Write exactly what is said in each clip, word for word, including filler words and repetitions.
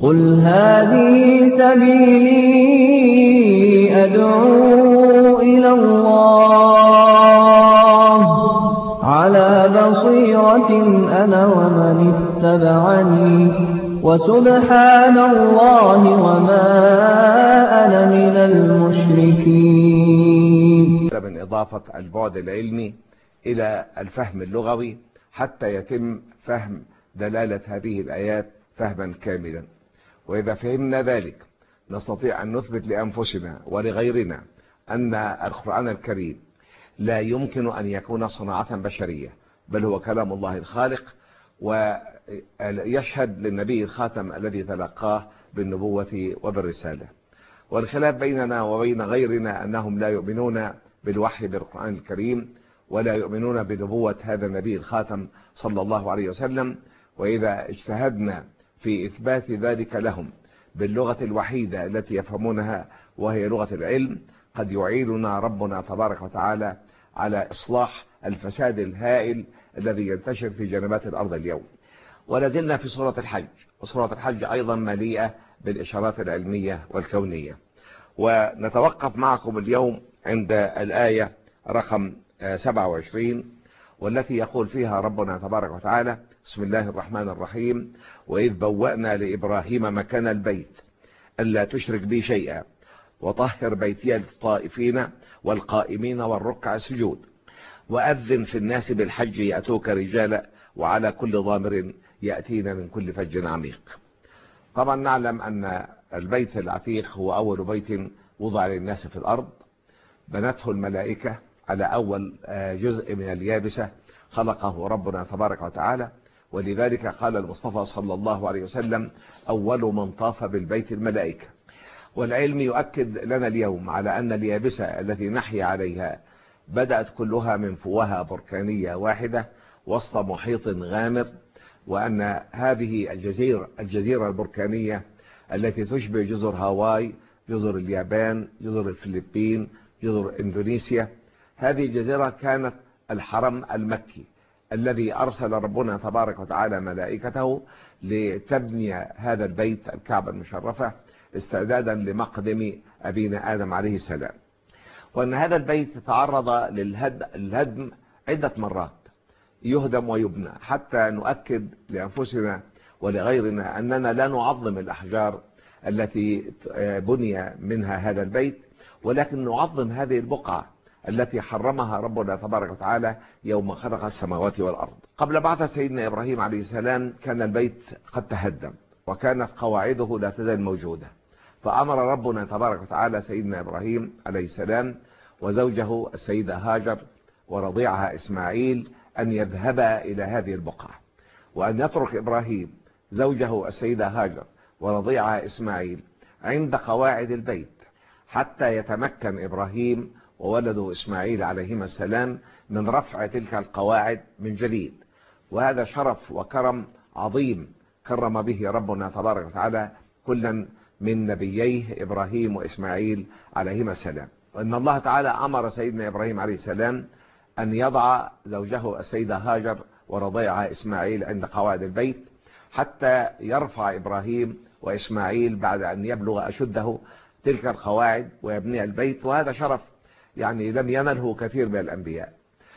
قل هذه سبيلي أدعو إلى الله على بصيرة أنا ومن اتبعني وسبحان الله وما أنا من المشركين. من إضافة البعد العلمي إلى الفهم اللغوي حتى يتم فهم دلالة هذه الآيات فهما كاملا. وإذا فهمنا ذلك نستطيع أن نثبت لأنفسنا ولغيرنا أن القرآن الكريم لا يمكن أن يكون صناعة بشرية، بل هو كلام الله الخالق، ويشهد للنبي الخاتم الذي تلقاه بالنبوة وبالرسالة. والخلاف بيننا وبين غيرنا أنهم لا يؤمنون بالوحي بالقرآن الكريم ولا يؤمنون بنبوة هذا النبي الخاتم صلى الله عليه وسلم. وإذا اجتهدنا في إثبات ذلك لهم باللغة الوحيدة التي يفهمونها وهي لغة العلم قد يعيننا ربنا تبارك وتعالى على إصلاح الفساد الهائل الذي ينتشر في جنبات الأرض اليوم. ولازلنا في سورة الحج، وسورة الحج أيضا مليئة بالإشارات العلمية والكونية. ونتوقف معكم اليوم عند الآية رقم سبعة وعشرين، والتي يقول فيها ربنا تبارك وتعالى: بسم الله الرحمن الرحيم: وإذ بوأنا لإبراهيم مكان البيت ألا تشرك بي شيئا وطهر بيتي للطائفين والقائمين والركع السجود وأذن في الناس بالحج يأتوك رجالا وعلى كل ضامر يأتين من كل فج عميق. طبعا نعلم أن البيت العتيق هو أول بيت وضع للناس في الأرض، بنته الملائكة على أول جزء من اليابسة خلقه ربنا تبارك وتعالى. ولذلك قال المصطفى صلى الله عليه وسلم: أول من طاف بالبيت الملائكة. والعلم يؤكد لنا اليوم على أن اليابسة التي نحيا عليها بدأت كلها من فوهة بركانية واحدة وسط محيط غامر، وأن هذه الجزيرة الجزيرة البركانية التي تشبه جزر هاواي، جزر اليابان، جزر الفلبين، جزر إندونيسيا، هذه الجزيرة كانت الحرم المكي الذي أرسل ربنا تبارك وتعالى ملائكته لتبني هذا البيت الكعبة المشرفة استعدادا لمقدم أبينا آدم عليه السلام. وأن هذا البيت تعرض للهدم عدة مرات، يهدم ويبنى، حتى نؤكد لأنفسنا ولغيرنا أننا لا نعظم الأحجار التي بني منها هذا البيت، ولكن نعظم هذه البقعة التي حرمها ربنا تبارك وتعالى يوم خلق السماوات والأرض. قبل بعث سيدنا إبراهيم عليه السلام كان البيت قد تهدم وكانت قواعده لا تزال موجودة، فأمر ربنا تبارك وتعالى سيدنا إبراهيم عليه السلام وزوجه السيدة هاجر ورضيعها إسماعيل أن يذهبا إلى هذه البقعة، وأن يترك إبراهيم زوجه السيدة هاجر ورضيعها إسماعيل عند قواعد البيت حتى يتمكن إبراهيم وولده إسماعيل عليهما السلام من رفع تلك القواعد من جديد. وهذا شرف وكرم عظيم كرم به ربنا تبارك وتعالى كلا من نبييه إبراهيم وإسماعيل عليهما السلام. وإن الله تعالى أمر سيدنا إبراهيم عليه السلام أن يضع زوجه السيدة هاجر ورضيعها إسماعيل عند قواعد البيت حتى يرفع إبراهيم وإسماعيل بعد أن يبلغ أشده تلك القواعد ويبني البيت. وهذا شرف يعني لم ينله كثير من الأنبياء.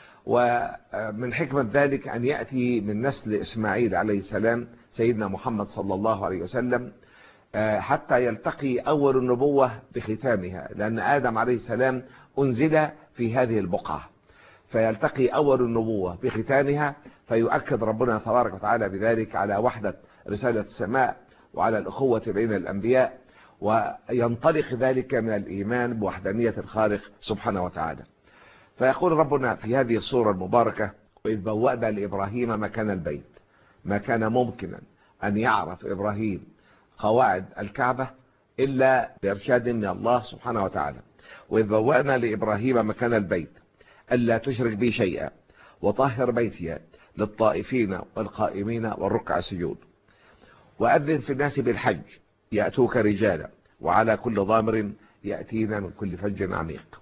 ومن حكمة ذلك أن يأتي من نسل إسماعيل عليه السلام سيدنا محمد صلى الله عليه وسلم حتى يلتقي أول النبوة بختامها، لأن آدم عليه السلام أنزل في هذه البقعة، فيلتقي أول النبوة بختامها، فيؤكد ربنا تبارك وتعالى بذلك على وحدة رسالة السماء وعلى الأخوة بين الأنبياء، وينطلق ذلك من الإيمان بوحدانية الخالق سبحانه وتعالى. فيقول ربنا في هذه السورة المباركة: وإذ بوأنا لإبراهيم مكان البيت. ما كان ممكنا أن يعرف إبراهيم قواعد الكعبة إلا بإرشاد من الله سبحانه وتعالى. وإذ بوأنا لإبراهيم مكان البيت ألا تشرك بي شيئا وطهر بيتي للطائفين والقائمين والركع السجود وأذن في الناس بالحج يأتوك رجالا وعلى كل ضامر يأتينا من كل فج عميق.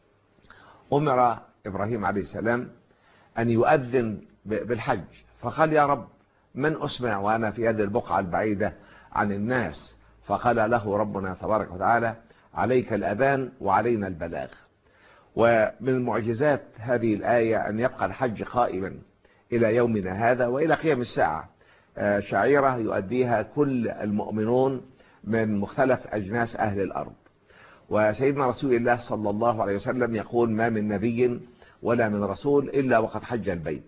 أمر إبراهيم عليه السلام أن يؤذن بالحج، فقال: يا رب، من أسمع وأنا في هذه البقعة البعيدة عن الناس، فقال له ربنا تبارك وتعالى: عليك الأذان وعلينا البلاغ. ومن معجزات هذه الآية أن يبقى الحج قائما إلى يومنا هذا وإلى قيام الساعة، شعيرة يؤديها كل المؤمنون من مختلف أجناس أهل الأرض. وسيدنا رسول الله صلى الله عليه وسلم يقول: ما من نبي ولا من رسول إلا وقد حج البيت.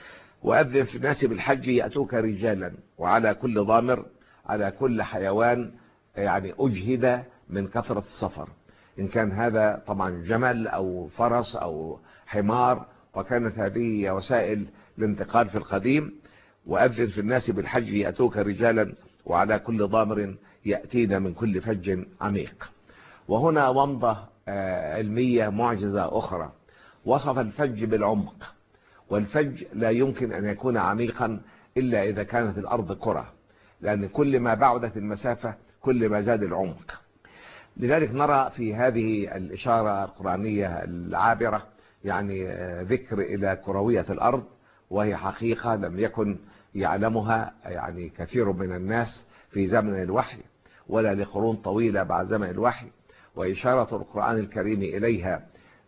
وأذن في الناس بالحج يأتوك رجالا وعلى كل ضامر على كل حيوان يعني أجهد من كثرة السفر، إن كان هذا طبعا جمل أو فرس أو حمار، وكانت هذه وسائل الانتقال في القديم. وأذن في الناس بالحج يأتوك رجالا وعلى كل ضامر يأتين من كل فج عميق. وهنا ومضة علمية معجزة أخرى، وصف الفج بالعمق، والفج لا يمكن أن يكون عميقا إلا إذا كانت الأرض كرة، لأن كل ما بعدت المسافة كل ما زاد العمق. لذلك نرى في هذه الإشارة القرآنية العابرة يعني ذكر إلى كروية الأرض، وهي حقيقة لم يكن يعلمها يعني كثير من الناس في زمن الوحي ولا لقرون طويلة بعد زمن الوحي. وإشارة القرآن الكريم إليها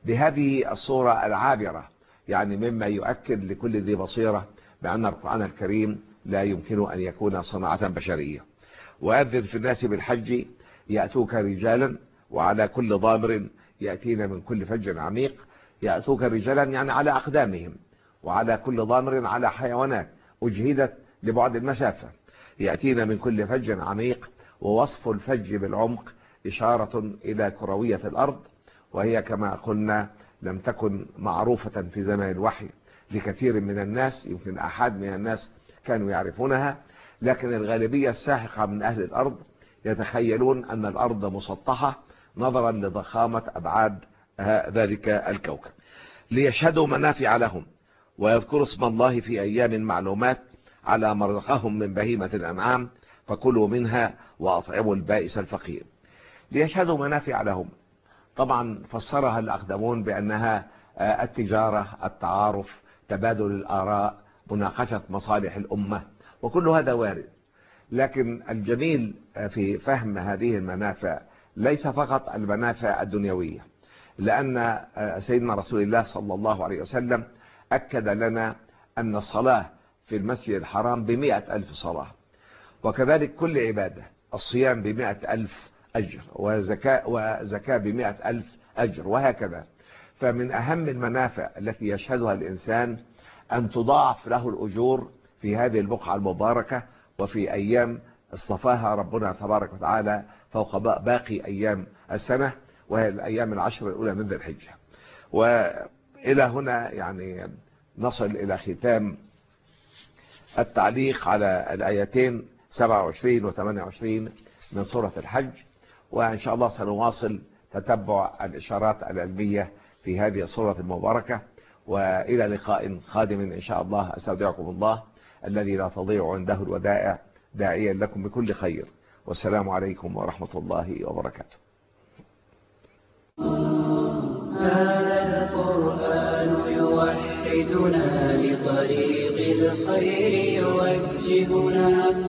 بهذه الصورة العابرة يعني مما يؤكد لكل ذي بصيرة بأن القرآن الكريم لا يمكن أن يكون صناعة بشرية. وأذن في الناس بالحج يأتوك رجالا وعلى كل ضامر يأتين من كل فج عميق. يأتوك رجالا يعني على أقدامهم، وعلى كل ضامر على حيوانات أجهدت لبعد المسافة، يأتين من كل فج عميق. ووصف الفج بالعمق إشارة إلى كروية الأرض، وهي كما قلنا لم تكن معروفة في زمان الوحي لكثير من الناس، يمكن أحد من الناس كانوا يعرفونها، لكن الغالبية الساحقة من أهل الأرض يتخيلون أن الأرض مسطحة نظرا لضخامة أبعاد ذلك الكوكب. ليشهدوا منافع لهم ويذكروا اسم الله في أيام معلومات على ما رزقهم من بهيمة الأنعام فكلوا منها وأطعموا البائس الفقير. ليشهدوا منافع لهم، طبعا فسرها الأقدمون بأنها التجارة، التعارف، تبادل الآراء، مناقشة مصالح الأمة، وكل هذا وارد. لكن الجميل في فهم هذه المنافع ليس فقط المنافع الدنيوية، لأن سيدنا رسول الله صلى الله عليه وسلم أكد لنا أن الصلاة في المسجد الحرام بمئة ألف صلاة، وكذلك كل عبادة، الصيام بمئة ألف أجر، وزكاة, وزكاة بمئة ألف أجر، وهكذا. فمن أهم المنافع التي يشهدها الإنسان أن تضاعف له الأجور في هذه البقعة المباركة وفي أيام اصطفاها ربنا تبارك وتعالى فوق باقي أيام السنة، وهي الأيام العشر الأولى من ذي الحجة. وإلى هنا يعني نصل إلى ختام التعليق على الآيتين سبعة وعشرين و ثمانية وعشرين من سورة الحج، وإن شاء الله سنواصل تتبع الإشارات العلمية في هذه السورة المباركة. وإلى لقاء قادم إن شاء الله، أستودعكم الله الذي لا تضيع عنده الودائع، داعيا لكم بكل خير، والسلام عليكم ورحمة الله وبركاته. هذا القرآن يوحدنا لطريق الخير يوجهنا